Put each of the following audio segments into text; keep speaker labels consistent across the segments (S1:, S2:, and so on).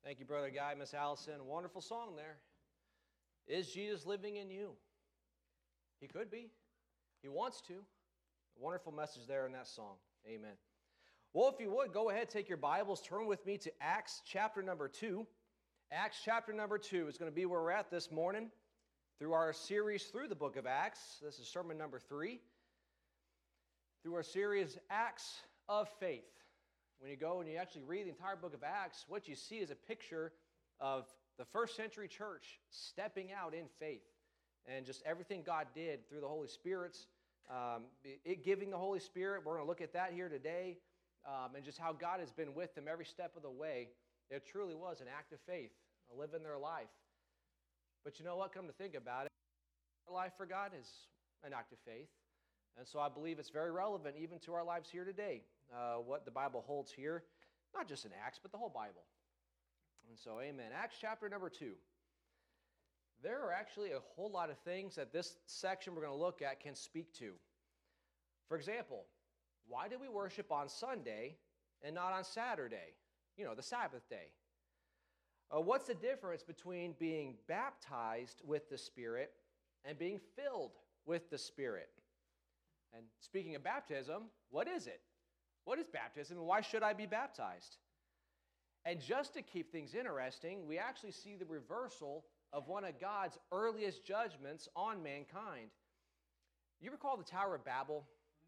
S1: Thank you, Brother Guy, Miss Allison. Wonderful song there. Is Jesus living in you? He could be. He wants to. A wonderful message there in that song. Amen. Well, if you would, go ahead, take your Bibles, turn with me to Acts chapter number 2. Acts chapter number 2 is going to be where we're at this morning through our series through the book of Acts. This is sermon number 3. Through our series, Acts of Faith. When you go and you actually read the entire book of Acts, what you see is a picture of the first century church stepping out in faith and just everything God did through the Holy Spirit, giving the Holy Spirit. We're going to look at that here today and just how God has been with them every step of the way. It truly was an act of faith, living their life. But you know what? Come to think about it, our life for God is an act of faith. And so I believe it's very relevant even to our lives here today, what the Bible holds here, not just in Acts, but the whole Bible. And so, amen. Acts chapter number 2. There are actually a whole lot of things that this section we're going to look at can speak to. For example, why do we worship on Sunday and not on Saturday? You know, the Sabbath day. What's the difference between being baptized with the Spirit and being filled with the Spirit? And speaking of baptism, what is it? What is baptism, and why should I be baptized? And just to keep things interesting, we actually see the reversal of one of God's earliest judgments on mankind. You recall the Tower of Babel?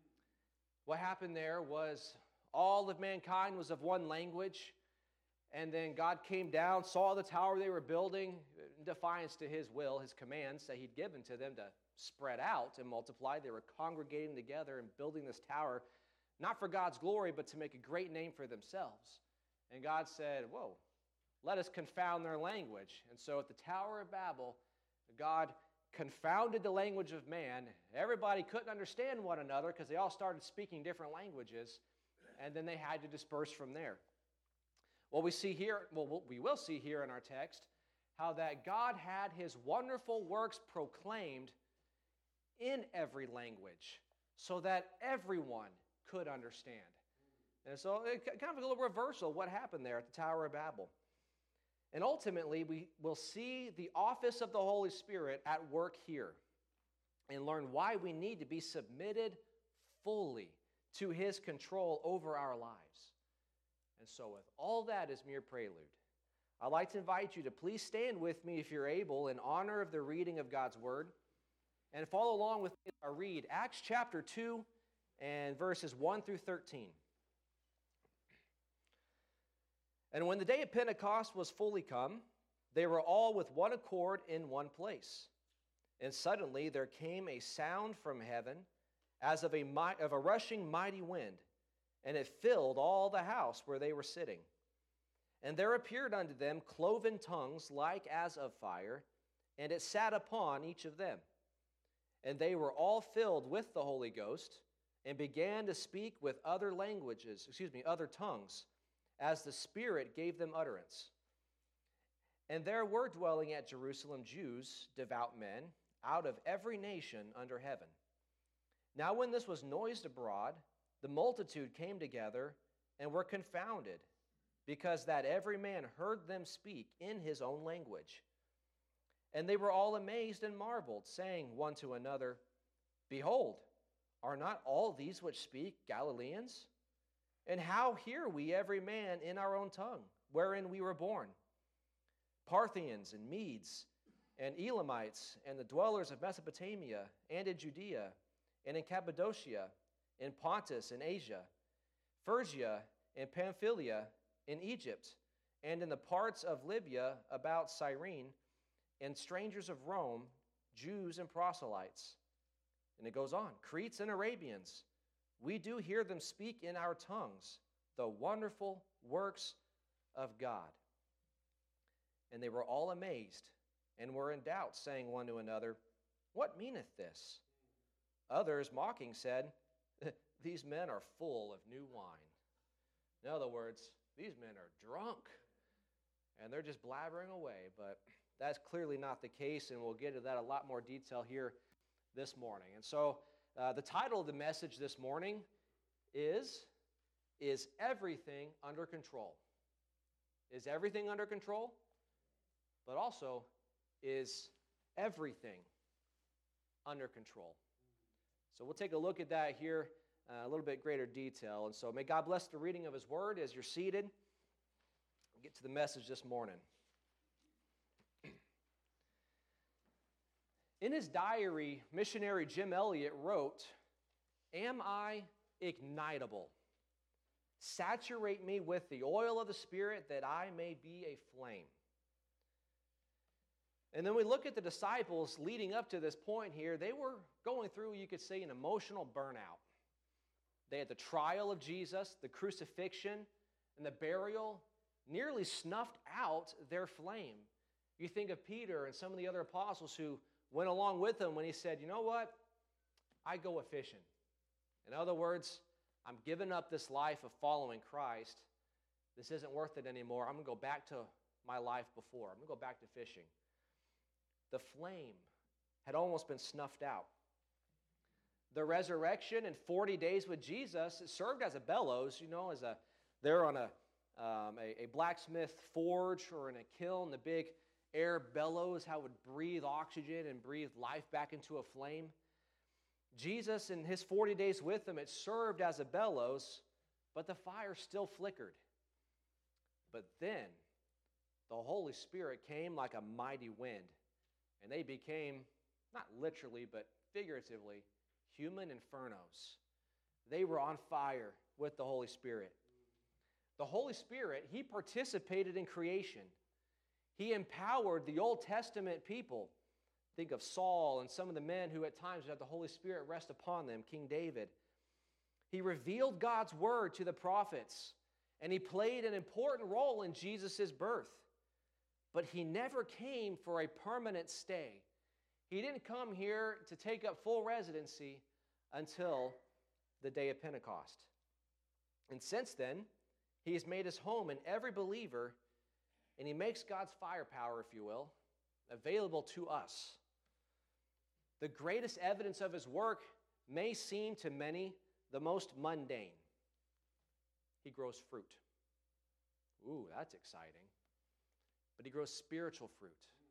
S1: What happened there was all of mankind was of one language, and then God came down, saw the tower they were building, in defiance to His will, His commands that He'd given to them to spread out and multiply. They were congregating together and building this tower, not for God's glory, but to make a great name for themselves. And God said, whoa, let us confound their language. And so at the Tower of Babel, God confounded the language of man. Everybody couldn't understand one another because they all started speaking different languages, and then they had to disperse from there. Well, we will see here in our text how that God had His wonderful works proclaimed in every language so that everyone could understand. And so it kind of a little reversal of what happened there at the Tower of Babel. And ultimately, we will see the office of the Holy Spirit at work here and learn why we need to be submitted fully to His control over our lives. And so with all that as mere prelude, I'd like to invite you to please stand with me if you're able in honor of the reading of God's Word and follow along with me as I read Acts chapter 2 and verses 1 through 13. And when the day of Pentecost was fully come, they were all with one accord in one place. And suddenly there came a sound from heaven as of a rushing mighty wind, and it filled all the house where they were sitting. And there appeared unto them cloven tongues like as of fire, and it sat upon each of them. And they were all filled with the Holy Ghost, and began to speak with other tongues, as the Spirit gave them utterance. And there were dwelling at Jerusalem Jews, devout men, out of every nation under heaven. Now when this was noised abroad, the multitude came together and were confounded, because that every man heard them speak in his own language. And they were all amazed and marveled, saying one to another, Behold, are not all these which speak Galileans? And how hear we every man in our own tongue, wherein we were born? Parthians and Medes and Elamites and the dwellers of Mesopotamia and in Judea and in Cappadocia, in Pontus and Asia, Phrygia and Pamphylia, in Egypt, and in the parts of Libya about Cyrene, and strangers of Rome, Jews and proselytes. And it goes on, Cretes and Arabians, we do hear them speak in our tongues the wonderful works of God. And they were all amazed and were in doubt, saying one to another, What meaneth this? Others, mocking, said, These men are full of new wine. In other words, these men are drunk, and they're just blabbering away. But that's clearly not the case, and we'll get into that a lot more detail here this morning. And so the title of the message this morning is everything under control? Is everything under control? But also, is everything under control? So we'll take a look at that here a little bit greater detail. And so may God bless the reading of His Word as you're seated. We'll get to the message this morning. In his diary, missionary Jim Elliot wrote, "Am I ignitable? Saturate me with the oil of the Spirit that I may be a flame." And then we look at the disciples leading up to this point here. They were going through, you could say, an emotional burnout. They had the trial of Jesus, the crucifixion, and the burial nearly snuffed out their flame. You think of Peter and some of the other apostles who went along with him when he said, "You know what? I go a-fishing." In other words, I'm giving up this life of following Christ. This isn't worth it anymore. I'm going to go back to my life before. I'm going to go back to fishing. The flame had almost been snuffed out. The resurrection and 40 days with Jesus, it served as a bellows, they're on a blacksmith forge or in a kiln, the big air bellows, how it would breathe oxygen and breathe life back into a flame. Jesus and his 40 days with them, it served as a bellows, but the fire still flickered. But then the Holy Spirit came like a mighty wind, and they became, not literally, but figuratively, human infernos. They were on fire with the Holy Spirit. The Holy Spirit, He participated in creation. He empowered the Old Testament people. Think of Saul and some of the men who at times had the Holy Spirit rest upon them, King David. He revealed God's word to the prophets, and He played an important role in Jesus' birth. But He never came for a permanent stay. He didn't come here to take up full residency until the day of Pentecost. And since then, He has made His home in every believer, and He makes God's firepower, if you will, available to us. The greatest evidence of His work may seem to many the most mundane. He grows fruit. Ooh, that's exciting. But He grows spiritual fruit.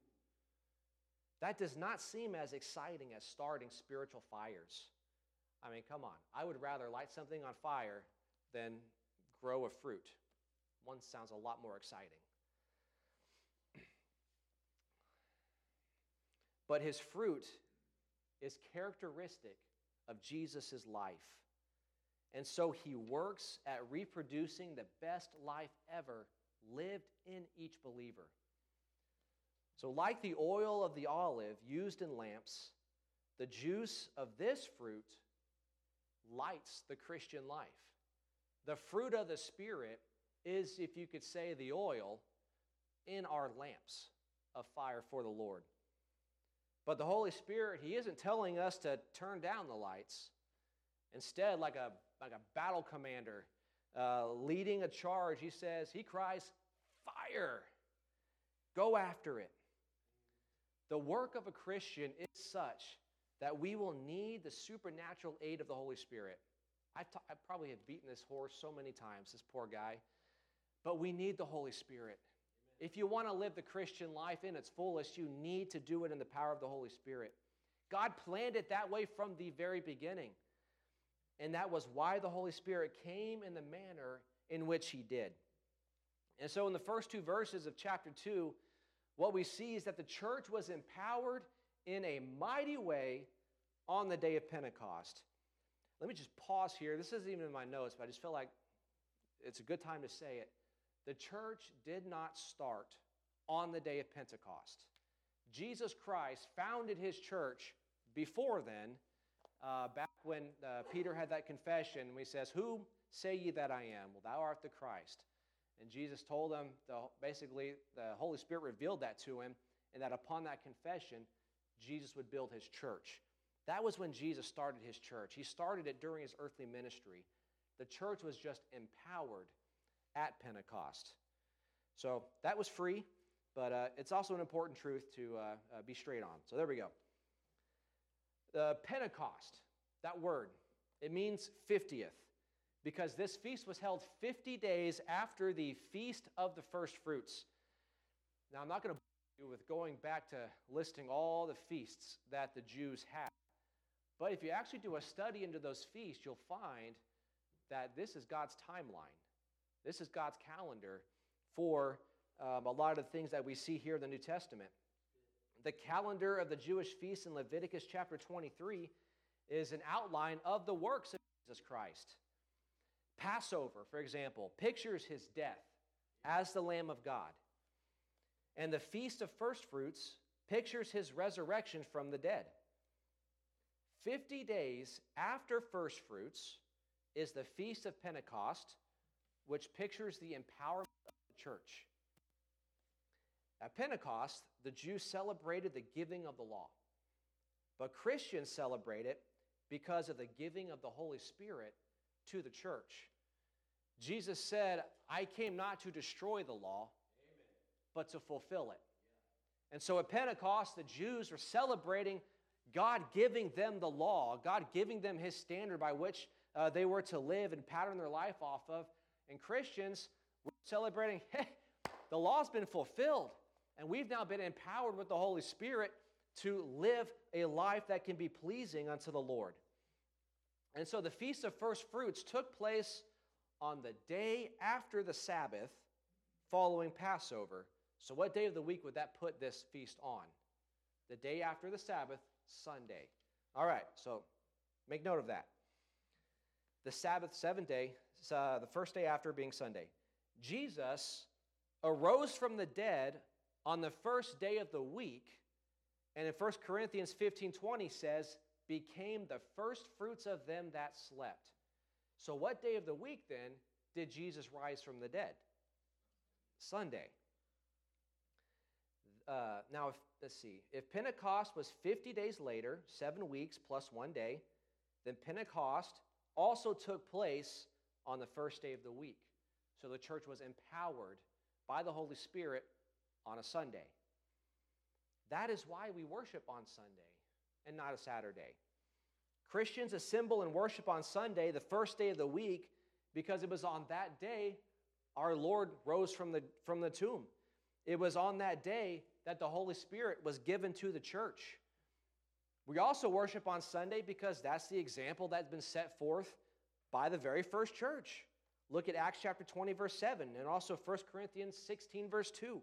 S1: That does not seem as exciting as starting spiritual fires. I mean, come on. I would rather light something on fire than grow a fruit. One sounds a lot more exciting. But His fruit is characteristic of Jesus' life. And so He works at reproducing the best life ever lived in each believer. So like the oil of the olive used in lamps, the juice of this fruit lights the Christian life. The fruit of the Spirit is, if you could say, the oil in our lamps of fire for the Lord. But the Holy Spirit, He isn't telling us to turn down the lights. Instead, like a battle commander leading a charge, He cries, "Fire! Go after it." The work of a Christian is such that we will need the supernatural aid of the Holy Spirit. I probably have beaten this horse so many times, this poor guy. But we need the Holy Spirit. If you want to live the Christian life in its fullest, you need to do it in the power of the Holy Spirit. God planned it that way from the very beginning. And that was why the Holy Spirit came in the manner in which He did. And so in the first two verses of chapter 2, what we see is that the church was empowered in a mighty way on the day of Pentecost. Let me just pause here. This isn't even in my notes, but I just feel like it's a good time to say it. The church did not start on the day of Pentecost. Jesus Christ founded His church before then, back when Peter had that confession, when he says, "Who say ye that I am? Well, thou art the Christ." And Jesus told him, basically, the Holy Spirit revealed that to him, and that upon that confession, Jesus would build His church. That was when Jesus started His church. He started it during His earthly ministry. The church was just empowered at Pentecost. So that was free, but it's also an important truth to be straight on. So there we go. Pentecost, that word, it means 50th. because this feast was held 50 days after the Feast of the First Fruits. Now, I'm not going to bore you with going back to listing all the feasts that the Jews had, but if you actually do a study into those feasts, you'll find that this is God's timeline. This is God's calendar for a lot of the things that we see here in the New Testament. The calendar of the Jewish feasts in Leviticus chapter 23 is an outline of the works of Jesus Christ. Passover, for example, pictures his death as the Lamb of God. And the Feast of First Fruits pictures his resurrection from the dead. 50 days after First Fruits is the Feast of Pentecost, which pictures the empowerment of the church. At Pentecost, the Jews celebrated the giving of the law, but Christians celebrate it because of the giving of the Holy Spirit to the church. Jesus said, I came not to destroy the law, but to fulfill it. And so at Pentecost, the Jews were celebrating God giving them the law, God giving them his standard by which they were to live and pattern their life off of. And Christians were celebrating, hey, the law's been fulfilled, and we've now been empowered with the Holy Spirit to live a life that can be pleasing unto the Lord. And so the Feast of First Fruits took place on the day after the Sabbath following Passover. So what day of the week would that put this feast on? The day after the Sabbath, Sunday. All right, so make note of that. The Sabbath, seventh day, the first day after being Sunday. Jesus arose from the dead on the first day of the week, and in 1 Corinthians 15:20 says, became the first fruits of them that slept. So what day of the week, then, did Jesus rise from the dead? Sunday. Now, let's see. If Pentecost was 50 days later, 7 weeks plus 1 day, then Pentecost also took place on the first day of the week. So the church was empowered by the Holy Spirit on a Sunday. That is why we worship on Sunday and not a Saturday. Christians assemble and worship on Sunday, the first day of the week, because it was on that day our Lord rose from the tomb. It was on that day that the Holy Spirit was given to the church. We also worship on Sunday because that's the example that's been set forth by the very first church. Look at Acts chapter 20, verse 7, and also 1 Corinthians 16, verse 2.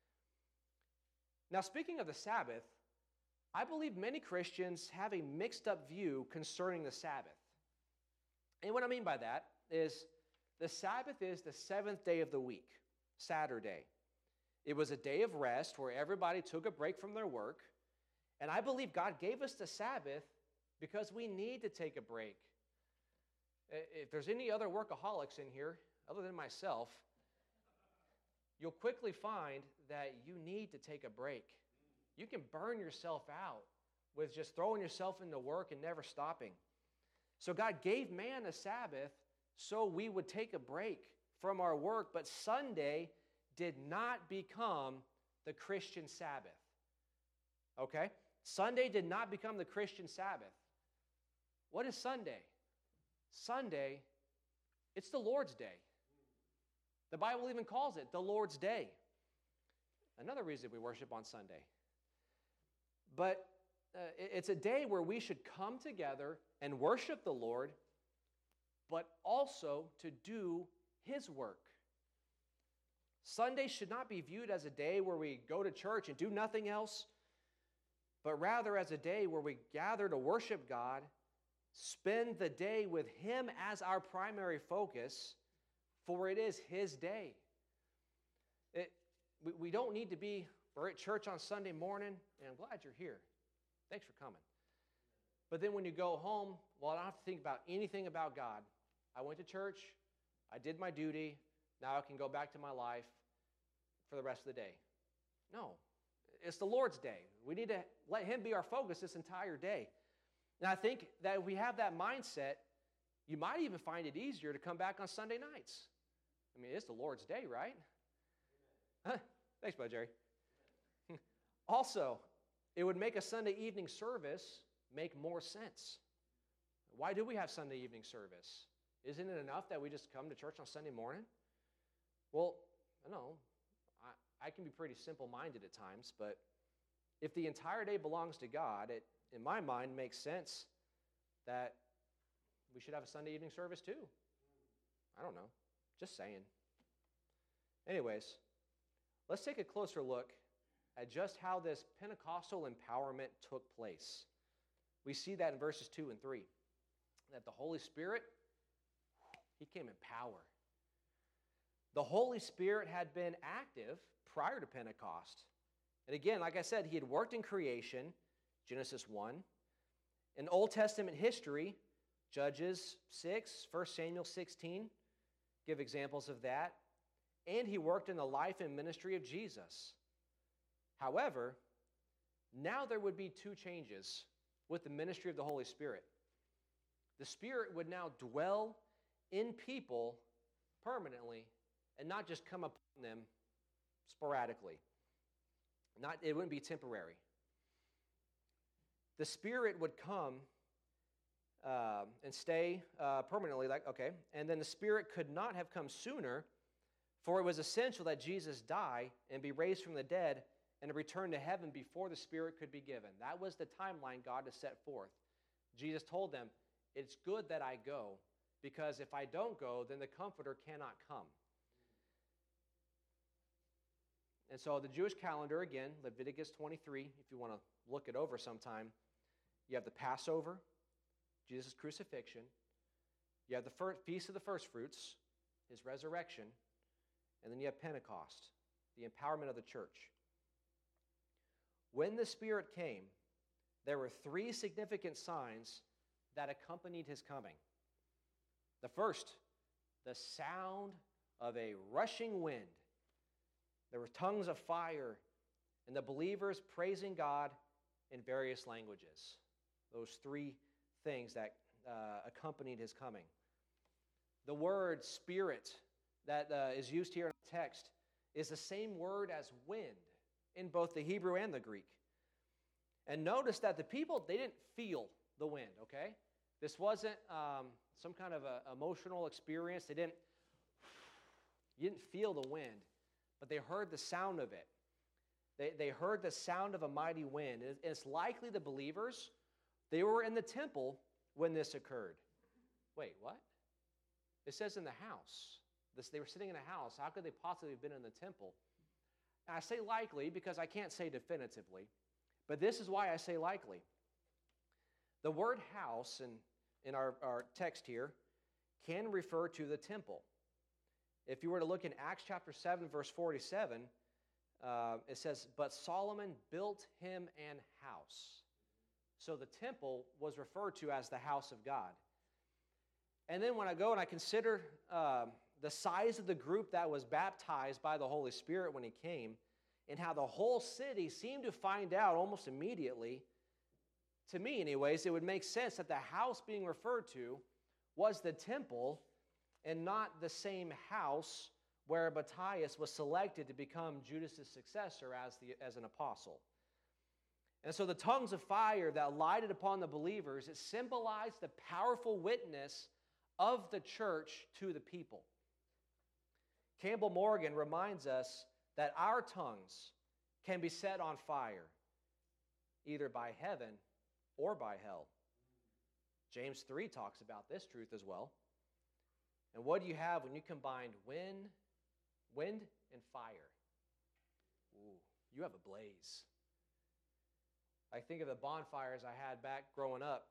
S1: Now, speaking of the Sabbath, I believe many Christians have a mixed up view concerning the Sabbath. And what I mean by that is the Sabbath is the seventh day of the week, Saturday. It was a day of rest where everybody took a break from their work. And I believe God gave us the Sabbath because we need to take a break. If there's any other workaholics in here, other than myself, you'll quickly find that you need to take a break. You can burn yourself out with just throwing yourself into work and never stopping. So God gave man a Sabbath so we would take a break from our work, but Sunday did not become the Christian Sabbath. Okay? Sunday did not become the Christian Sabbath. What is Sunday? Sunday, it's the Lord's Day. The Bible even calls it the Lord's Day. Another reason we worship on Sunday. But it's a day where we should come together and worship the Lord, but also to do His work. Sunday should not be viewed as a day where we go to church and do nothing else, but rather as a day where we gather to worship God, spend the day with Him as our primary focus, for it is His day. We don't need to be, we're at church on Sunday morning, and I'm glad you're here. Thanks for coming. But then when you go home, well, I don't have to think about anything about God. I went to church, I did my duty, now I can go back to my life for the rest of the day. No, it's the Lord's day. We need to let Him be our focus this entire day. And I think that if we have that mindset, you might even find it easier to come back on Sunday nights. I mean, it's the Lord's day, right? Huh? Thanks, Brother Jerry. Also, it would make a Sunday evening service make more sense. Why do we have Sunday evening service? Isn't it enough that we just come to church on Sunday morning? Well, no. I can be pretty simple-minded at times, but if the entire day belongs to God, it, in my mind, makes sense that we should have a Sunday evening service too. I don't know. Just saying. Anyways, let's take a closer look at just how this Pentecostal empowerment took place. We see that in verses 2 and 3, that the Holy Spirit, he came in power. The Holy Spirit had been active prior to Pentecost. And again, like I said, he had worked in creation, Genesis 1. In Old Testament history, Judges 6, 1 Samuel 16 give examples of that. And he worked in the life and ministry of Jesus. However, now there would be two changes with the ministry of the Holy Spirit. The Spirit would now dwell in people permanently and not just come upon them sporadically. It wouldn't be temporary. The Spirit would come and stay permanently, and then the Spirit could not have come sooner, for it was essential that Jesus die and be raised from the dead and return to heaven before the Spirit could be given. That was the timeline God has set forth. Jesus told them, it's good that I go, because if I don't go, then the Comforter cannot come. And so the Jewish calendar, again, Leviticus 23, if you want to look it over sometime, you have the Passover, Jesus' crucifixion, you have the Feast of the First Fruits, his resurrection, and then you have Pentecost, the empowerment of the church. When the Spirit came, there were three significant signs that accompanied his coming. The first, the sound of a rushing wind. There were tongues of fire, and the believers praising God in various languages. Those three things that accompanied his coming. The word Spirit that is used here in the text is the same word as wind in both the Hebrew and the Greek. And notice that the people, they didn't feel the wind, okay? This wasn't some kind of a emotional experience. You didn't feel the wind, but they heard the sound of it. They heard the sound of a mighty wind. It's likely the believers, they were in the temple when this occurred. Wait, what? It says in the house. They were sitting in a house. How could they possibly have been in the temple? And I say likely because I can't say definitively, but this is why I say likely. The word house in our text here can refer to the temple. If you were to look in Acts chapter 7, verse 47, it says, but Solomon built him an house. So the temple was referred to as the house of God. And then when I go and I consider the size of the group that was baptized by the Holy Spirit when he came, and how the whole city seemed to find out almost immediately, to me anyways, it would make sense that the house being referred to was the temple and not the same house where Matthias was selected to become Judas' successor as an apostle. And so the tongues of fire that lighted upon the believers, it symbolized the powerful witness of the church to the people. Campbell Morgan reminds us that our tongues can be set on fire, either by heaven or by hell. James 3 talks about this truth as well. And what do you have when you combine wind and fire? Ooh, you have a blaze. I think of the bonfires I had back growing up.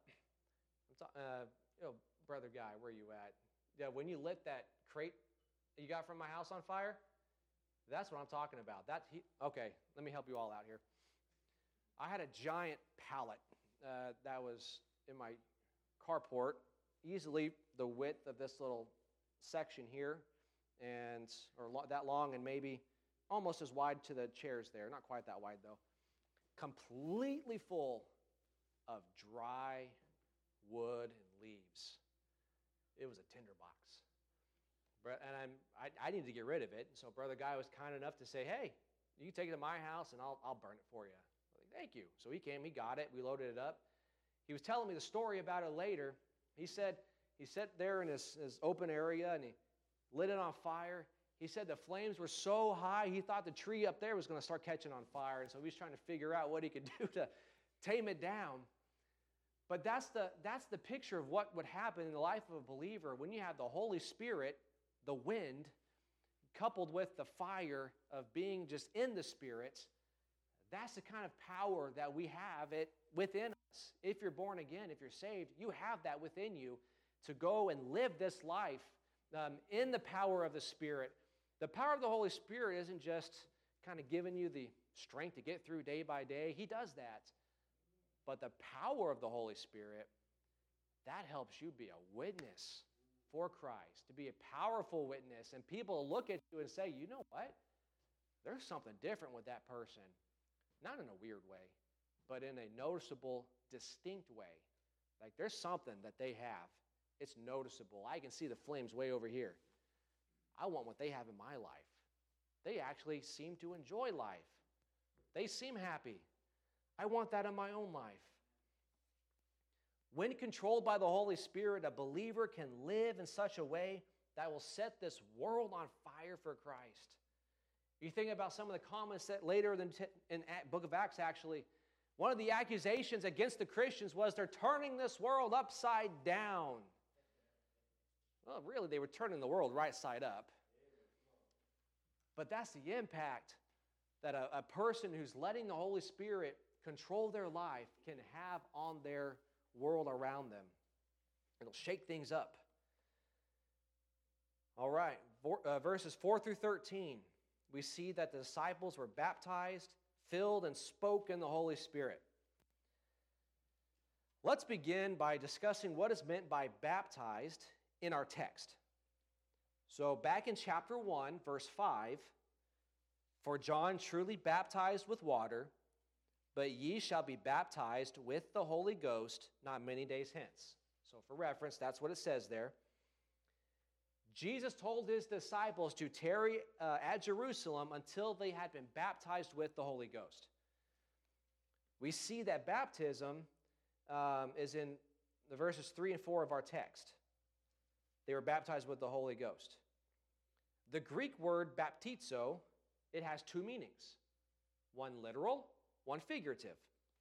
S1: Brother Guy, where are you at? Yeah, when you lit that crate you got from my house on fire, that's what I'm talking about. Okay, let me help you all out here. I had a giant pallet that was in my carport, easily the width of this little section here, or that long, and maybe almost as wide to the chairs there. Not quite that wide though. Completely full of dry wood and leaves. It was a tinderbox. And I needed to get rid of it. So Brother Guy was kind enough to say, hey, you can take it to my house and I'll burn it for you. Thank you. So he came, he got it, we loaded it up. He was telling me the story about it later. He said he sat there in his open area and he lit it on fire. He said the flames were so high, he thought the tree up there was going to start catching on fire. And so he was trying to figure out what he could do to tame it down. But that's the picture of what would happen in the life of a believer when you have the Holy Spirit, the wind, coupled with the fire of being just in the Spirit. That's the kind of power that we have within us. If you're born again, if you're saved, you have that within you to go and live this life in the power of the Spirit. The power of the Holy Spirit isn't just kind of giving you the strength to get through day by day. He does that. But the power of the Holy Spirit, that helps you be a witness for Christ, to be a powerful witness. And people look at you and say, you know what? There's something different with that person. Not in a weird way, but in a noticeable, distinct way. Like there's something that they have. It's noticeable. I can see the flames way over here. I want what they have in my life. They actually seem to enjoy life. They seem happy. I want that in my own life. When controlled by the Holy Spirit, a believer can live in such a way that will set this world on fire for Christ. You think about some of the comments that later in the book of Acts, actually, one of the accusations against the Christians was they're turning this world upside down. Well, really, they were turning the world right side up. But that's the impact that a person who's letting the Holy Spirit control their life can have on their world around them. It'll shake things up. All right, verses 4 through 13, we see that the disciples were baptized, filled, and spoke in the Holy Spirit. Let's begin by discussing what is meant by baptized in our text. So back in chapter 1, verse 5, for John truly baptized with water, but ye shall be baptized with the Holy Ghost not many days hence. So for reference, that's what it says there. Jesus told his disciples to tarry at Jerusalem until they had been baptized with the Holy Ghost. We see that baptism is in the verses 3 and 4 of our text. They were baptized with the Holy Ghost. The Greek word baptizo, it has two meanings. One literal, one figurative.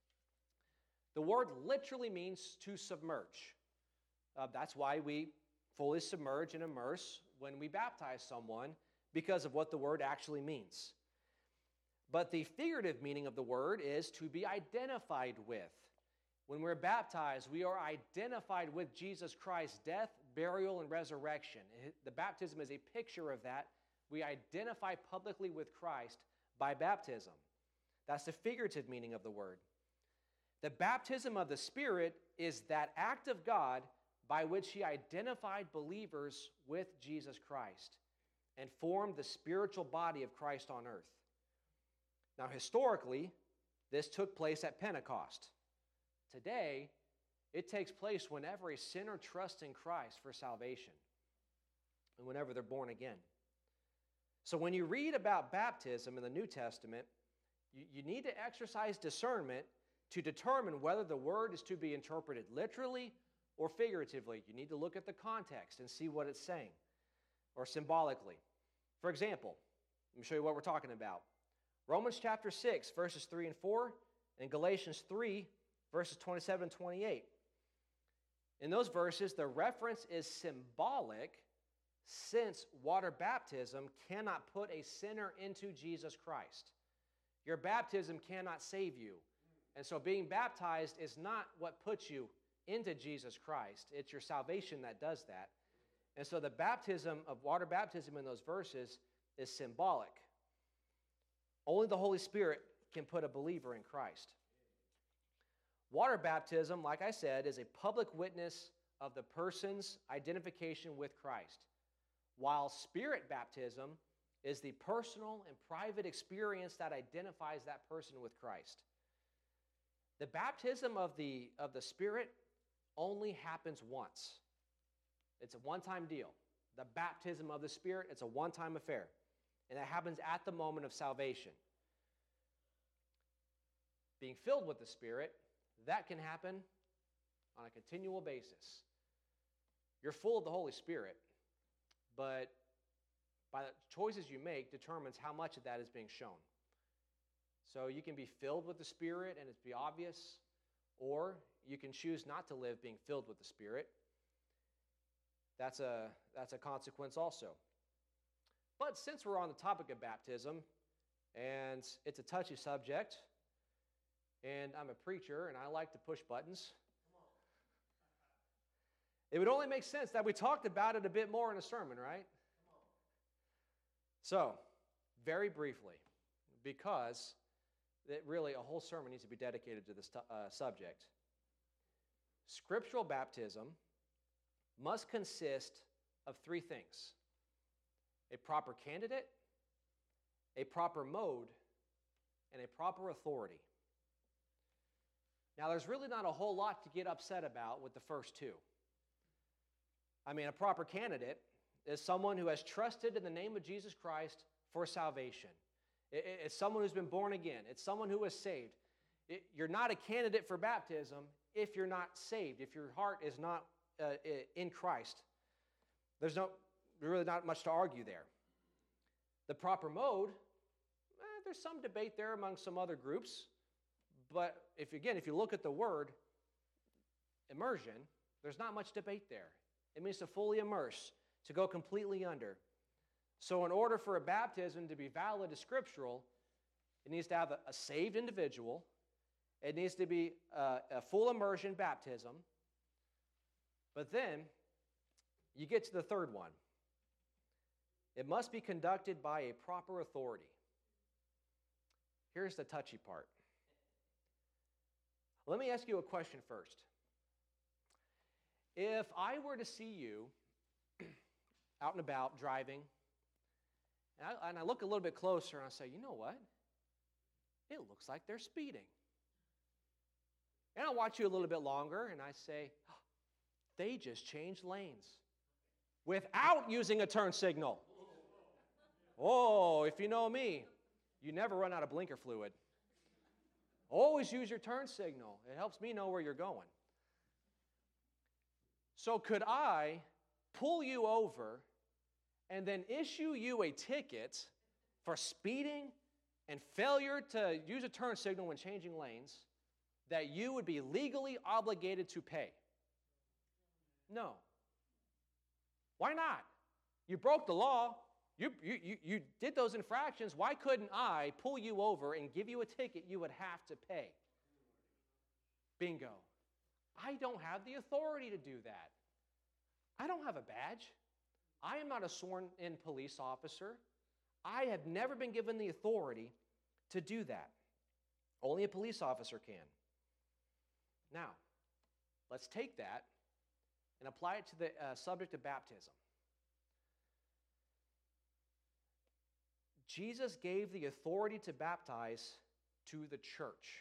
S1: The word literally means to submerge. That's why we fully submerge and immerse when we baptize someone, because of what the word actually means. But the figurative meaning of the word is to be identified with. When we're baptized, we are identified with Jesus Christ's death, burial, and resurrection. The baptism is a picture of that. We identify publicly with Christ by baptism. That's the figurative meaning of the word. The baptism of the Spirit is that act of God by which he identified believers with Jesus Christ and formed the spiritual body of Christ on earth. Now, historically, this took place at Pentecost. Today, it takes place whenever a sinner trusts in Christ for salvation and whenever they're born again. So when you read about baptism in the New Testament, you need to exercise discernment to determine whether the word is to be interpreted literally or figuratively. You need to look at the context and see what it's saying, or symbolically. For example, let me show you what we're talking about. Romans chapter 6, verses 3 and 4, and Galatians 3, verses 27 and 28. In those verses, the reference is symbolic, since water baptism cannot put a sinner into Jesus Christ. Your baptism cannot save you. And so being baptized is not what puts you into Jesus Christ. It's your salvation that does that. And so the baptism of water baptism in those verses is symbolic. Only the Holy Spirit can put a believer in Christ. Water baptism, like I said, is a public witness of the person's identification with Christ, while Spirit baptism is the personal and private experience that identifies that person with Christ. The baptism of the Spirit only happens once. It's a one-time deal. The baptism of the Spirit, it's a one-time affair. And it happens at the moment of salvation. Being filled with the Spirit, that can happen on a continual basis. You're full of the Holy Spirit, but by the choices you make determines how much of that is being shown. So you can be filled with the Spirit and it be obvious, or you can choose not to live being filled with the Spirit. That's a consequence also. But since we're on the topic of baptism, and it's a touchy subject, and I'm a preacher and I like to push buttons, it would only make sense that we talked about it a bit more in a sermon, right? So, very briefly, because that really a whole sermon needs to be dedicated to this subject. Scriptural baptism must consist of three things: a proper candidate, a proper mode, and a proper authority. Now, there's really not a whole lot to get upset about with the first two. I mean, a proper candidate is someone who has trusted in the name of Jesus Christ for salvation. It's someone who's been born again. It's someone who is saved. You're not a candidate for baptism if you're not saved, if your heart is not in Christ. There's really not much to argue there. The proper mode, there's some debate there among some other groups. But if you look at the word immersion, there's not much debate there. It means to fully immerse, to go completely under. So in order for a baptism to be valid as scriptural, it needs to have a saved individual. It needs to be a full immersion baptism. But then you get to the third one. It must be conducted by a proper authority. Here's the touchy part. Let me ask you a question first. If I were to see you out and about driving, and I look a little bit closer and I say, you know what? It looks like they're speeding. And I'll watch you a little bit longer and I say, oh, they just changed lanes without using a turn signal. Oh, if you know me, you never run out of blinker fluid. Always use your turn signal. It helps me know where you're going. So could I pull you over and then issue you a ticket for speeding and failure to use a turn signal when changing lanes that you would be legally obligated to pay? No. Why not? You broke the law. You did those infractions. Why couldn't I pull you over and give you a ticket you would have to pay? Bingo. I don't have the authority to do that. I don't have a badge. I am not a sworn-in police officer. I have never been given the authority to do that. Only a police officer can. Now, let's take that and apply it to the subject of baptism. Jesus gave the authority to baptize to the church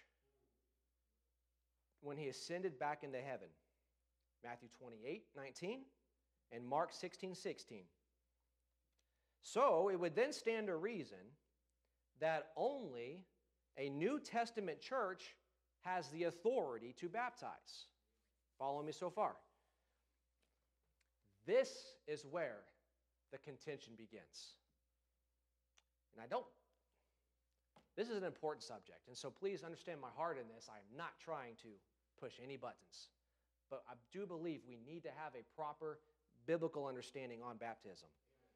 S1: when he ascended back into heaven. Matthew 28:19 and Mark 16:16. So it would then stand to reason that only a New Testament church has the authority to baptize. Follow me so far? This is where the contention begins. And this is an important subject, and so please understand my heart in this. I am not trying to push any buttons, but I do believe we need to have a proper biblical understanding on baptism.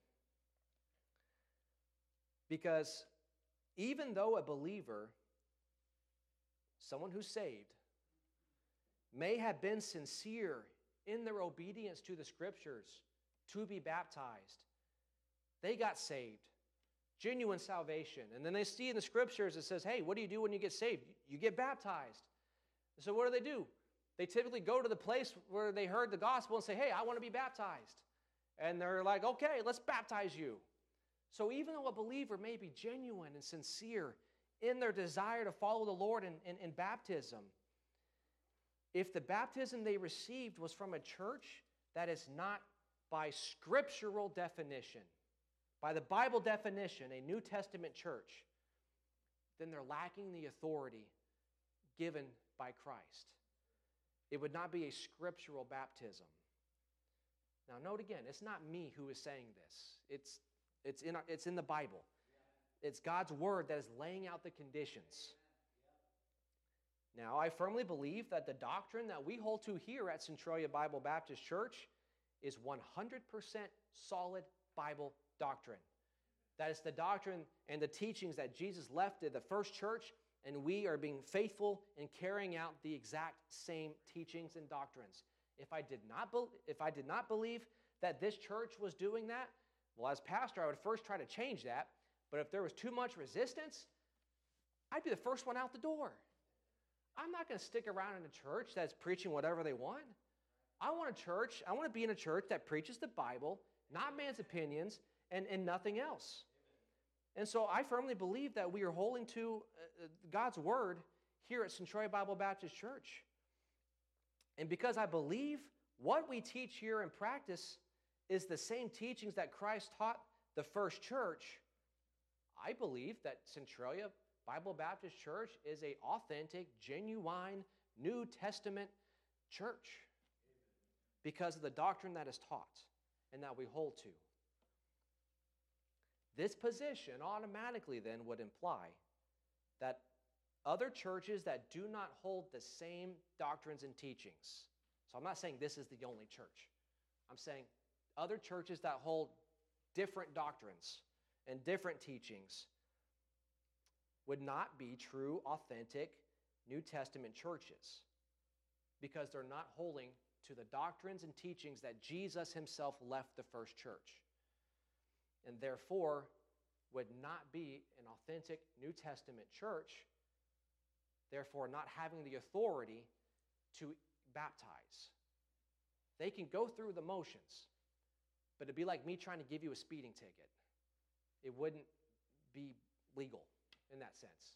S1: Because even though a believer, someone who's saved, may have been sincere in their obedience to the Scriptures to be baptized, they got saved. Genuine salvation. And then they see in the Scriptures it says, hey, what do you do when you get saved? You get baptized. So what do? They typically go to the place where they heard the gospel and say, hey, I want to be baptized. And they're like, okay, let's baptize you. So even though a believer may be genuine and sincere in their desire to follow the Lord in baptism, if the baptism they received was from a church that is not by scriptural definition, by the Bible definition, a New Testament church, then they're lacking the authority given by Christ. It would not be a scriptural baptism. Now, note again, it's not me who is saying this. It's in the Bible. It's God's word that is laying out the conditions. Now, I firmly believe that the doctrine that we hold to here at Centralia Bible Baptist Church is 100% solid Bible doctrine. That is the doctrine and the teachings that Jesus left at the first church, and we are being faithful in carrying out the exact same teachings and doctrines. If I did not believe that this church was doing that, well, as pastor, I would first try to change that. But if there was too much resistance, I'd be the first one out the door. I'm not going to stick around in a church that's preaching whatever they want. I want to be in a church that preaches the Bible, not man's opinions, and nothing else. And so I firmly believe that we are holding to God's word here at Centralia Bible Baptist Church. And because I believe what we teach here in practice is the same teachings that Christ taught the first church, I believe that Centralia Bible Baptist Church is an authentic, genuine, New Testament church because of the doctrine that is taught and that we hold to. This position automatically then would imply that other churches that do not hold the same doctrines and teachings, so I'm not saying this is the only church. I'm saying other churches that hold different doctrines and different teachings would not be true, authentic New Testament churches because they're not holding to the doctrines and teachings that Jesus himself left the first church, and therefore would not be an authentic New Testament church, therefore not having the authority to baptize. They can go through the motions, but it'd be like me trying to give you a speeding ticket. It wouldn't be legal in that sense.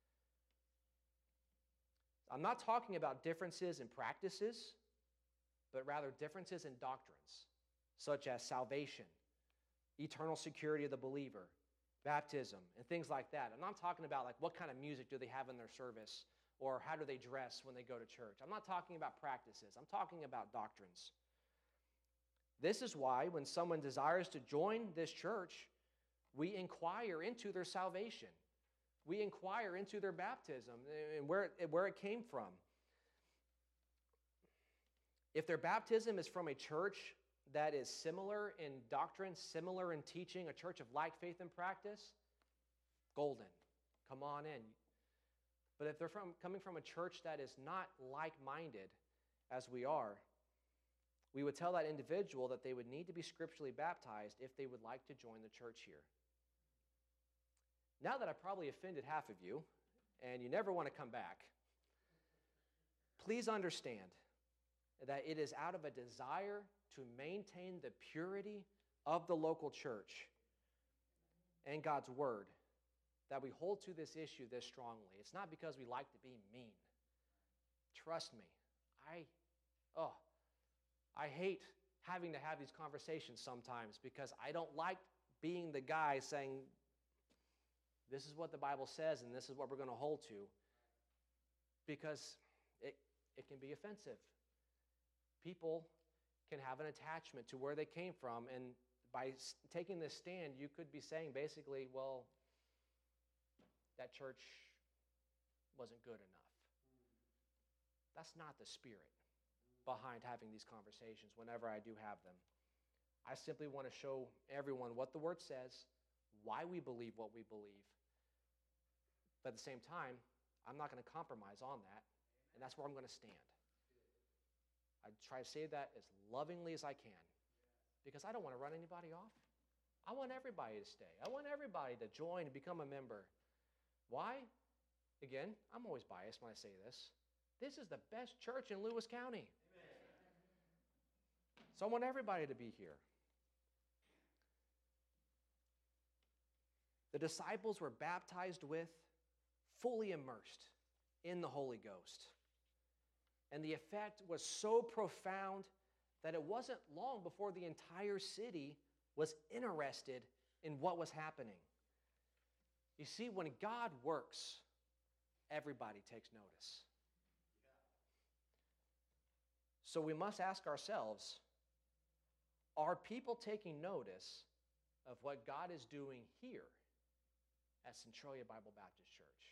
S1: I'm not talking about differences in practices, but rather differences in doctrines, such as salvation, eternal security of the believer, baptism, and things like that. I'm not talking about like what kind of music do they have in their service or how do they dress when they go to church. I'm not talking about practices. I'm talking about doctrines. This is why when someone desires to join this church, we inquire into their salvation. We inquire into their baptism and where it came from. If their baptism is from a church that is similar in doctrine, similar in teaching, a church of like faith and practice, golden. Come on in. But if they're coming from a church that is not like-minded as we are, we would tell that individual that they would need to be scripturally baptized if they would like to join the church here. Now that I've probably offended half of you, and you never want to come back, please understand that it is out of a desire to maintain the purity of the local church and God's word that we hold to this issue this strongly. It's not because we like to be mean. Trust me, I hate having to have these conversations sometimes because I don't like being the guy saying, this is what the Bible says and this is what we're going to hold to, because it can be offensive. People can have an attachment to where they came from, and by taking this stand, you could be saying basically, well, that church wasn't good enough. That's not the spirit behind having these conversations whenever I do have them. I simply want to show everyone what the Word says, why we believe what we believe. But at the same time, I'm not going to compromise on that, and that's where I'm going to stand. I try to say that as lovingly as I can because I don't want to run anybody off. I want everybody to stay. I want everybody to join and become a member. Why? Again, I'm always biased when I say this. This is the best church in Lewis County. So I want everybody to be here. The disciples were baptized with, fully immersed in the Holy Ghost. And the effect was so profound that it wasn't long before the entire city was interested in what was happening. You see, when God works, everybody takes notice. So we must ask ourselves, Are people taking notice of what God is doing here at Centralia Bible Baptist Church?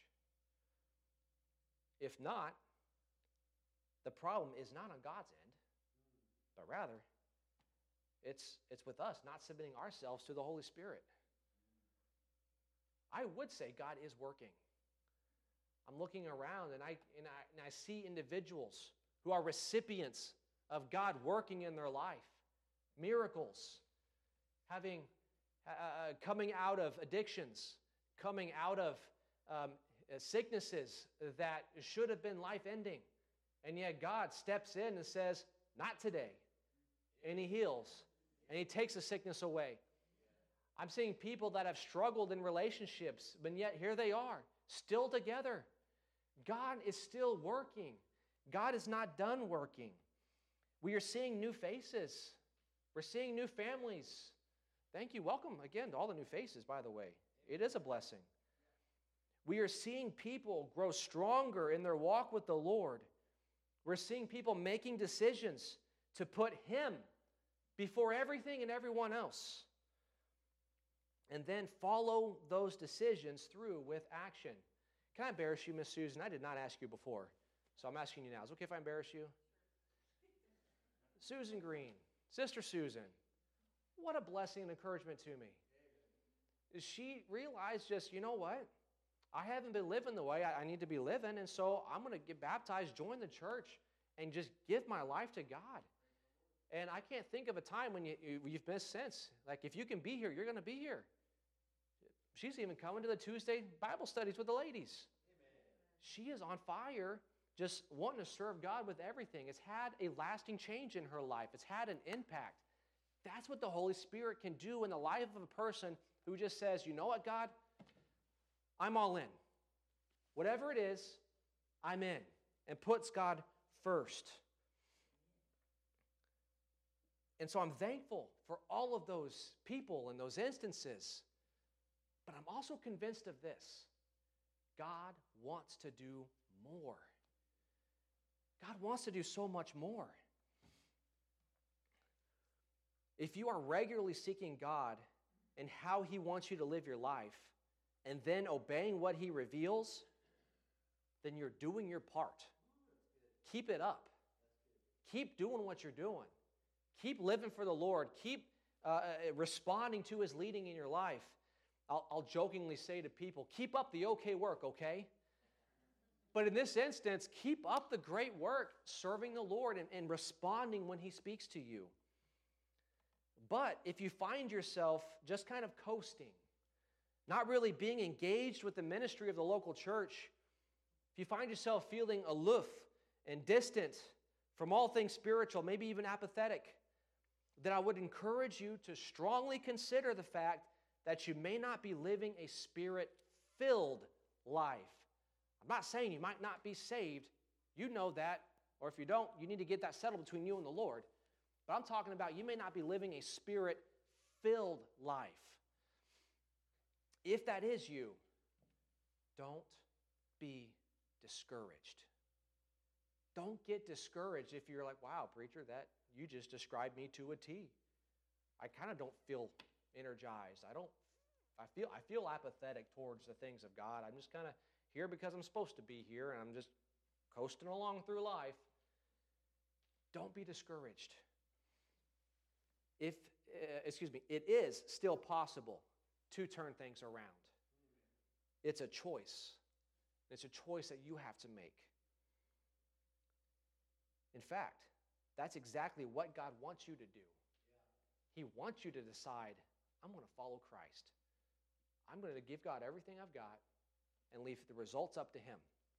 S1: If not, the problem is not on God's end, but rather it's with us not submitting ourselves to the Holy Spirit. I would say God is working. I'm looking around and I see individuals who are recipients of God working in their life, miracles, coming out of addictions, coming out of sicknesses that should have been life-ending. And yet God steps in and says, not today. And He heals. And He takes the sickness away. I'm seeing people that have struggled in relationships, but yet here they are, still together. God is still working. God is not done working. We are seeing new faces. We're seeing new families. Thank you. Welcome again to all the new faces, by the way. It is a blessing. We are seeing people grow stronger in their walk with the Lord. We're seeing people making decisions to put Him before everything and everyone else. And then follow those decisions through with action. Can I embarrass you, Miss Susan? I did not ask you before, so I'm asking you now. Is it okay if I embarrass you? Susan Green, Sister Susan, what a blessing and encouragement to me. She realized just, you know what? I haven't been living the way I need to be living, and so I'm going to get baptized, join the church, and just give my life to God. And I can't think of a time when you've missed since. Like, if you can be here, you're going to be here. She's even coming to the Tuesday Bible studies with the ladies. Amen. She is on fire, just wanting to serve God with everything. It's had a lasting change in her life. It's had an impact. That's what the Holy Spirit can do in the life of a person who just says, you know what, God? I'm all in. Whatever it is, I'm in. And puts God first. And so I'm thankful for all of those people and those instances. But I'm also convinced of this. God wants to do more. God wants to do so much more. If you are regularly seeking God and how He wants you to live your life, and then obeying what He reveals, then you're doing your part. Keep it up. Keep doing what you're doing. Keep living for the Lord. Keep responding to His leading in your life. I'll jokingly say to people, keep up the okay work, okay? But in this instance, keep up the great work serving the Lord and responding when He speaks to you. But if you find yourself just kind of coasting, not really being engaged with the ministry of the local church, if you find yourself feeling aloof and distant from all things spiritual, maybe even apathetic, then I would encourage you to strongly consider the fact that you may not be living a Spirit-filled life. I'm not saying you might not be saved. You know that. Or if you don't, you need to get that settled between you and the Lord. But I'm talking about you may not be living a Spirit-filled life. If that is you, don't be discouraged. Don't get discouraged if you're like, wow, preacher, that you just described me to a T. I kind of don't feel energized. I feel apathetic towards the things of God. I'm just kind of here because I'm supposed to be here, and I'm just coasting along through life. Don't be discouraged. It is still possible to turn things around. It's a choice. It's a choice that you have to make. In fact, that's exactly what God wants you to do. He wants you to decide, I'm going to follow Christ. I'm going to give God everything I've got and leave the results up to Him.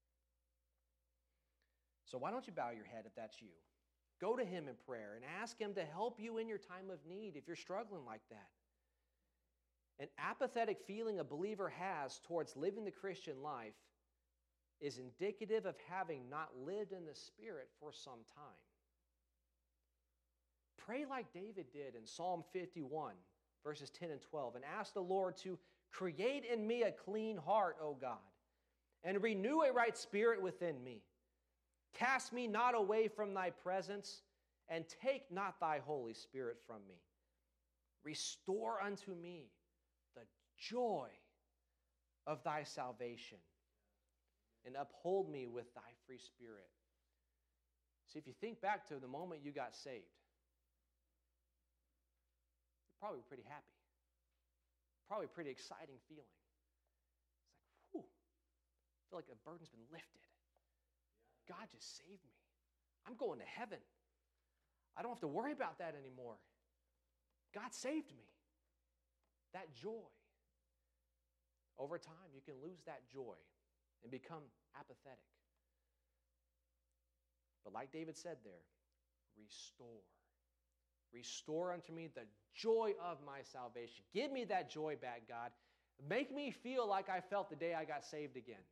S1: So why don't you bow your head if that's you? Go to Him in prayer and ask Him to help you in your time of need if you're struggling like that. An apathetic feeling a believer has towards living the Christian life is indicative of having not lived in the Spirit for some time. Pray like David did in Psalm 51, verses 10 and 12, and ask the Lord to create in me a clean heart, O God, and renew a right spirit within me. Cast me not away from thy presence, and take not thy Holy Spirit from me. Restore unto me the joy of thy salvation, and uphold me with thy free spirit. See, if you think back to the moment you got saved, you're probably pretty happy. Probably a pretty exciting feeling. It's like, whew, I feel like a burden's been lifted. God just saved me. I'm going to heaven. I don't have to worry about that anymore. God saved me. That joy. Over time, you can lose that joy and become apathetic. But like David said there, restore. Restore unto me the joy of my salvation. Give me that joy back, God. Make me feel like I felt the day I got saved again.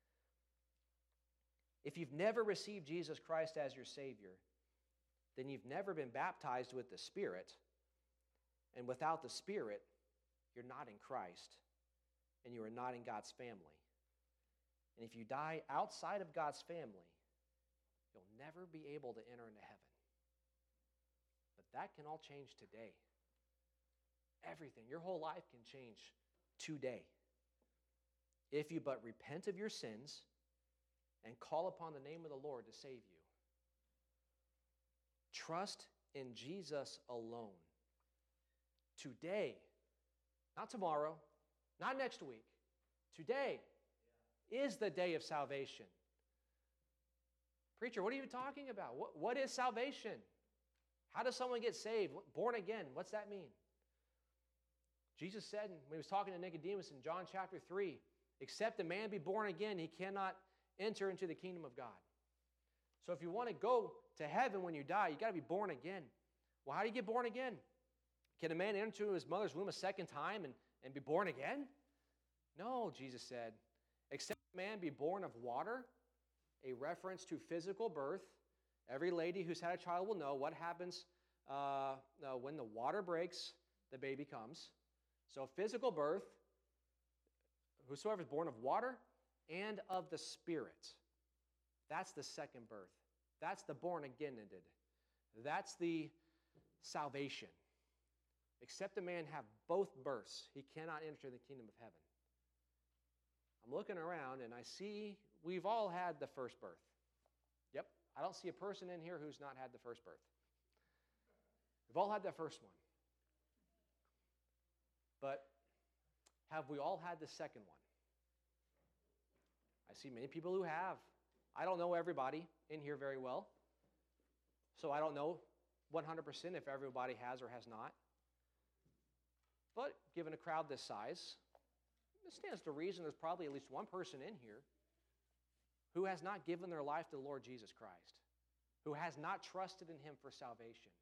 S1: If you've never received Jesus Christ as your Savior, then you've never been baptized with the Spirit. And without the Spirit, you're not in Christ, and you are not in God's family. And if you die outside of God's family, you'll never be able to enter into heaven. But that can all change today. Everything, your whole life can change today. If you but repent of your sins and call upon the name of the Lord to save you. Trust in Jesus alone. Today, not tomorrow, not next week, today is the day of salvation. Preacher, what are you talking about? What is salvation? How does someone get saved? Born again, what's that mean? Jesus said when he was talking to Nicodemus in John chapter 3, except a man be born again, he cannot enter into the kingdom of God. So if you want to go to heaven when you die, you got to be born again. Well, how do you get born again? Can a man enter into his mother's womb a second time and be born again? No, Jesus said, except a man be born of water, a reference to physical birth. Every lady who's had a child will know what happens when the water breaks, the baby comes. So physical birth, whosoever is born of water and of the Spirit. That's the second birth. That's the born again. That's the salvation. Except a man have both births, he cannot enter the kingdom of heaven. I'm looking around and I see we've all had the first birth. Yep, I don't see a person in here who's not had the first birth. We've all had that first one. But have we all had the second one? I see many people who have. I don't know everybody in here very well. So I don't know 100% if everybody has or has not. But given a crowd this size, it stands to reason there's probably at least one person in here who has not given their life to the Lord Jesus Christ, who has not trusted in him for salvation.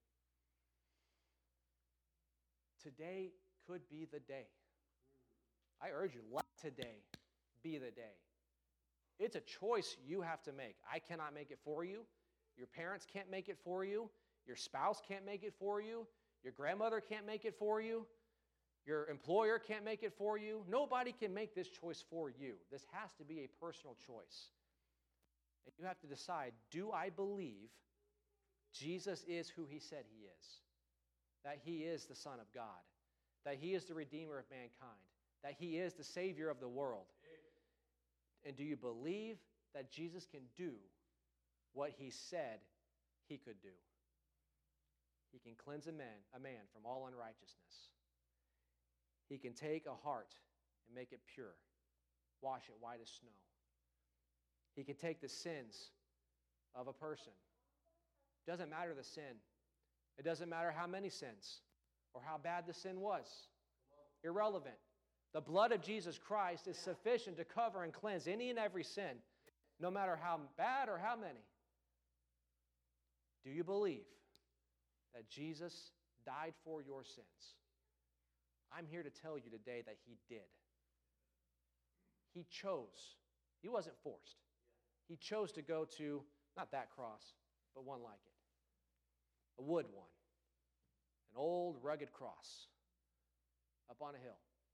S1: Today could be the day. I urge you, let today be the day. It's a choice you have to make. I cannot make it for you. Your parents can't make it for you. Your spouse can't make it for you. Your grandmother can't make it for you. Your employer can't make it for you. Nobody can make this choice for you. This has to be a personal choice. And you have to decide, do I believe Jesus is who he said he is? That he is the Son of God. That he is the Redeemer of mankind. That he is the Savior of the world. And do you believe that Jesus can do what he said he could do? He can cleanse a man from all unrighteousness. He can take a heart and make it pure, wash it white as snow. He can take the sins of a person. It doesn't matter the sin. It doesn't matter how many sins or how bad the sin was. Irrelevant. The blood of Jesus Christ is sufficient to cover and cleanse any and every sin, no matter how bad or how many. Do you believe that Jesus died for your sins? I'm here to tell you today that he did. He chose. He wasn't forced. He chose to go to, not that cross, but one like it. A wood one. An old, rugged cross up on a hill.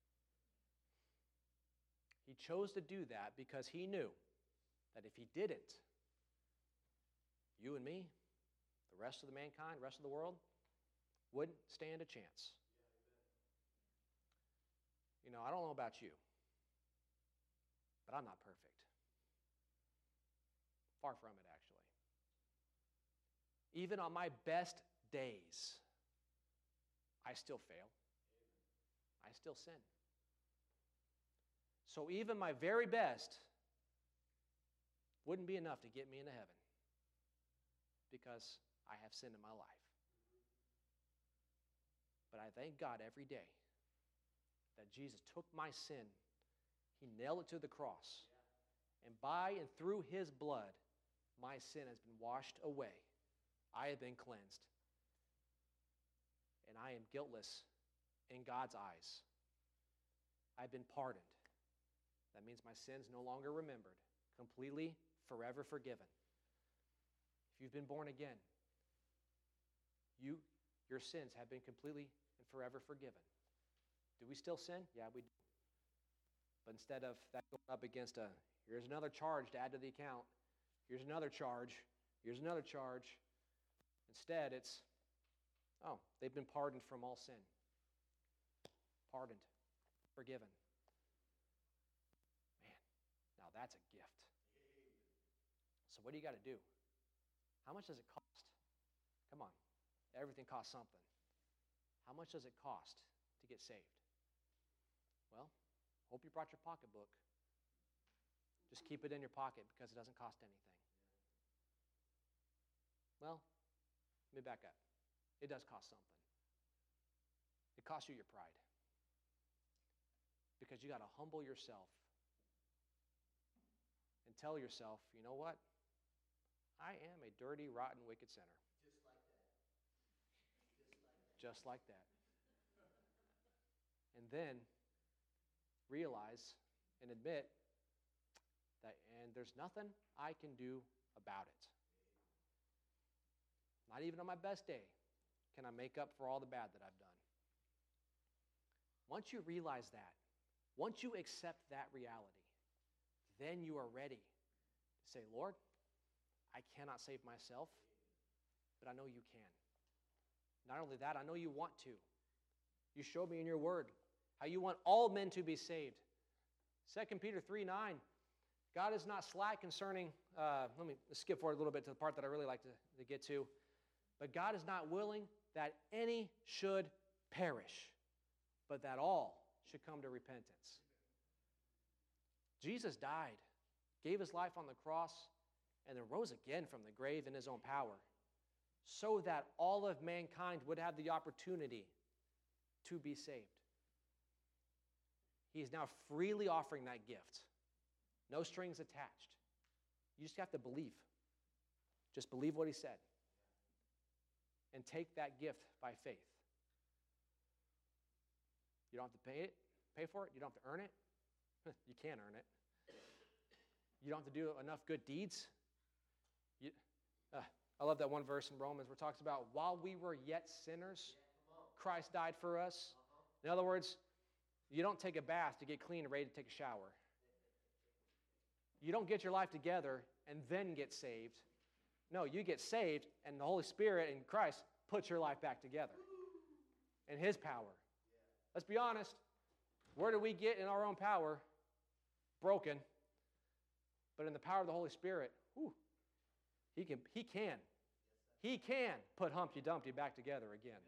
S1: He chose to do that because he knew that if he didn't, you and me, the rest of the mankind, the rest of the world, wouldn't stand a chance. I don't know about you, but I'm not perfect. Far from it, actually. Even on my best days, I still fail. I still sin. So even my very best wouldn't be enough to get me into heaven because I have sin in my life. But I thank God every day that Jesus took my sin, He nailed it to the cross, and by and through His blood, my sin has been washed away. I have been cleansed. And I am guiltless in God's eyes. I've been pardoned. That means my sin's no longer remembered. Completely, forever forgiven. If you've been born again, your sins have been completely and forever forgiven. Do we still sin? Yeah, we do. But instead of that going up against here's another charge to add to the account, here's another charge, here's another charge. Instead, it's, they've been pardoned from all sin. Pardoned, forgiven. Man, now that's a gift. So what do you got to do? How much does it cost? Come on, everything costs something. How much does it cost to get saved? Well, hope you brought your pocketbook. Just keep it in your pocket because it doesn't cost anything. Well, let me back up. It does cost something. It costs you your pride. Because you got to humble yourself and tell yourself, you know what? I am a dirty, rotten, wicked sinner. Just like that. And then realize and admit that, and there's nothing I can do about it. Not even on my best day can I make up for all the bad that I've done. Once you realize that, once you accept that reality, then you are ready to say, Lord, I cannot save myself, but I know you can. Not only that, I know you want to. You showed me in your word how you want all men to be saved. 2 Peter 3:9, God is not slack concerning, let me skip forward a little bit to the part that I really like to get to. But God is not willing that any should perish, but that all should come to repentance. Jesus died, gave His life on the cross, and then rose again from the grave in His own power, so that all of mankind would have the opportunity to be saved. He is now freely offering that gift. No strings attached. You just have to believe. Just believe what He said. And take that gift by faith. You don't have to pay for it. You don't have to earn it. You can earn it. You don't have to do enough good deeds. I love that one verse in Romans where it talks about while we were yet sinners, Christ died for us. In other words, you don't take a bath to get clean and ready to take a shower. You don't get your life together and then get saved. No, you get saved and the Holy Spirit and Christ puts your life back together in His power. Let's be honest. Where do we get in our own power? Broken. But in the power of the Holy Spirit, He can put Humpty Dumpty back together again.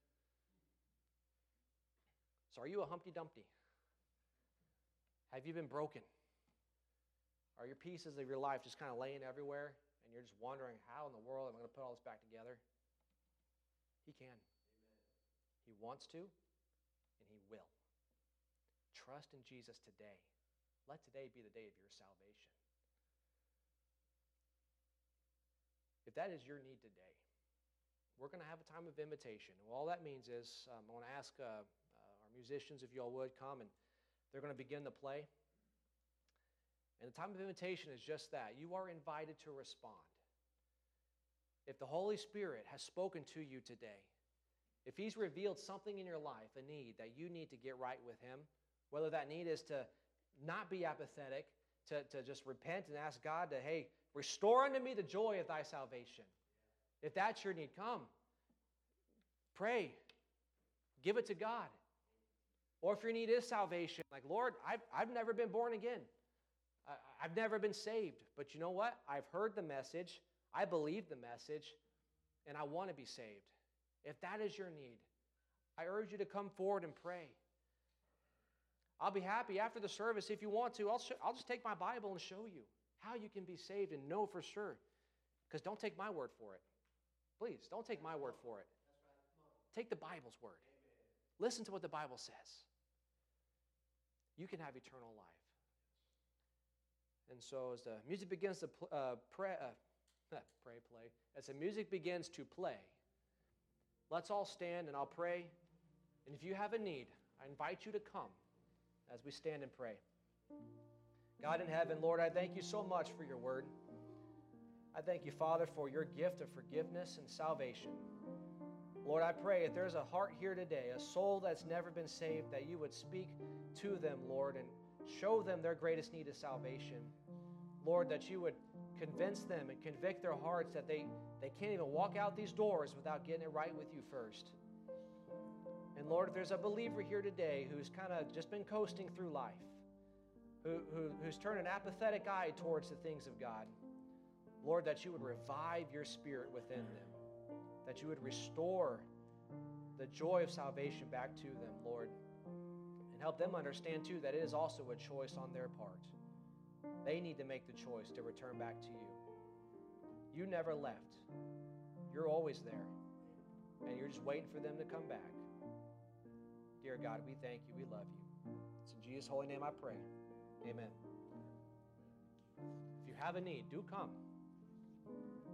S1: So are you a Humpty Dumpty? Have you been broken? Are your pieces of your life just kind of laying everywhere and you're just wondering, how in the world am I going to put all this back together? He can. Amen. He wants to, and He will. Trust in Jesus today. Let today be the day of your salvation. If that is your need today, we're going to have a time of invitation. And all that means is I want to ask our musicians, if you all would, come, and they're going to begin to play. And the time of invitation is just that. You are invited to respond. If the Holy Spirit has spoken to you today, if He's revealed something in your life, a need that you need to get right with Him, whether that need is to not be apathetic, to just repent and ask God to, hey, restore unto me the joy of Thy salvation. If that's your need, come. Pray. Give it to God. Or if your need is salvation, like, Lord, I've never been born again. I've never been saved. But you know what? I've heard the message. I believe the message. And I want to be saved. If that is your need, I urge you to come forward and pray. I'll be happy after the service if you want to. I'll just take my Bible and show you how you can be saved and know for sure. Because don't take my word for it. Please, don't take my word for it. Take the Bible's word. Listen to what the Bible says. You can have eternal life. And so as the music begins to play, as the music begins to play, let's all stand and I'll pray. And if you have a need, I invite you to come as we stand and pray. God in heaven, Lord, I thank you so much for your word. I thank you, Father, for your gift of forgiveness and salvation. Lord, I pray if there's a heart here today, a soul that's never been saved, that you would speak to them, Lord, and show them their greatest need of salvation. Lord, that you would convince them and convict their hearts that they can't even walk out these doors without getting it right with you first. And Lord, if there's a believer here today who's kind of just been coasting through life, who's turned an apathetic eye towards the things of God, Lord, that you would revive your spirit within them, that you would restore the joy of salvation back to them, Lord, and help them understand, too, that it is also a choice on their part. They need to make the choice to return back to you. You never left. You're always there, and you're just waiting for them to come back. Dear God, we thank you. We love you. It's in Jesus' holy name I pray. Amen. If you have a need, do come.